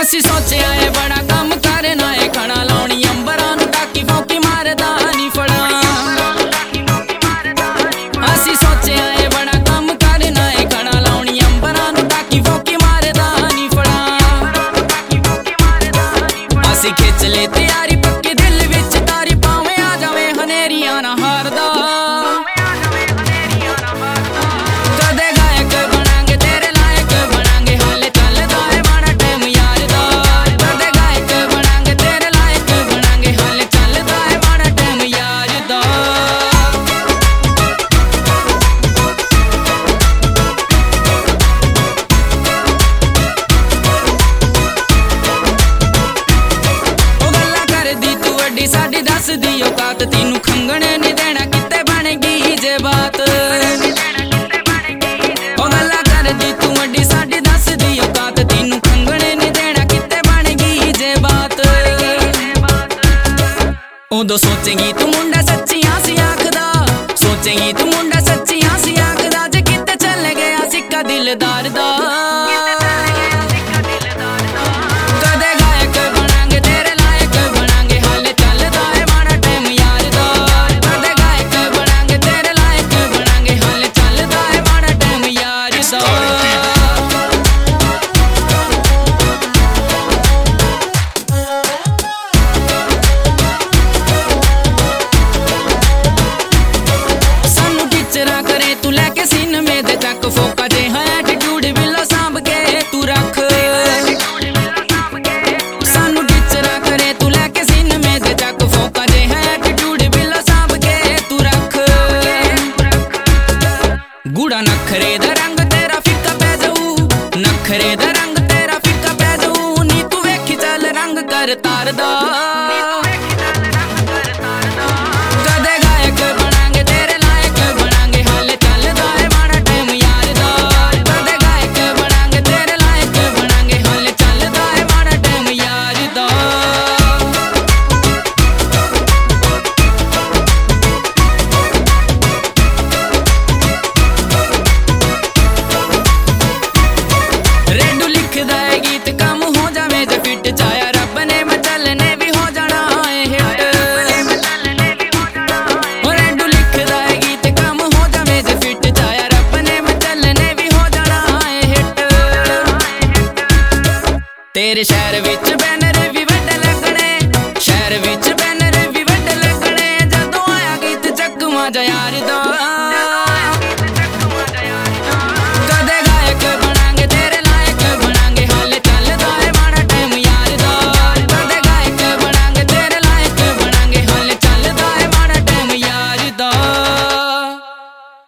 असी सोचिया है बड़ा कम करना है, खड़ा लाउनी अंबरां नूं टाकी फौकी मारदा नहीं फड़ा। असी सोचिया है बड़ा कम करना है, खड़ा लाउनी अंबरां नूं टाकी फौकी मारदा नहीं फड़ा। असी खिच ले तैयारी पक्की दिल विच तारी, पावे आ जावे हनेरियां ना हारदा। साडी दस दी औकात, तीनू खंगणे नहीं देना किते बनेगी जे बात। गल्ला कर दी तू वड्डी साडी दस दी औकात, तीनू खंगणे नहीं देना किते बनेगी जे बात। उदो सोचेगी तू मुंडा सच्चियां सी आखदा, सोचेगी तू मुंडा सच्चियां सी आखदा, जे किते चल गया सिक्का दिलदार दा। तू लेके सीन में दे तक फोका जे है एटीट्यूड बिलो सांभ के तू रख। सानू टीचरा करे तू लेके सीन में दे तक फोका जे है एटीट्यूड बिलो सांभ के तू रख। गुड़ा नखरे दा रंग तेरा फिक्का पै जाऊ, नखरे दा रंग तेरा फिक्का पै जाऊ, नी तू वेखी चल रंग कर तारदा। गीत कम हो जावे जे फिट, चाया रब ने मैं चलने भी हो जाना है हिट। रेडू लिखदा है गीत कम हो जावे जे फिट, चाया रब ने मैं चलने भी हो जाना है हिट। तेरे शहर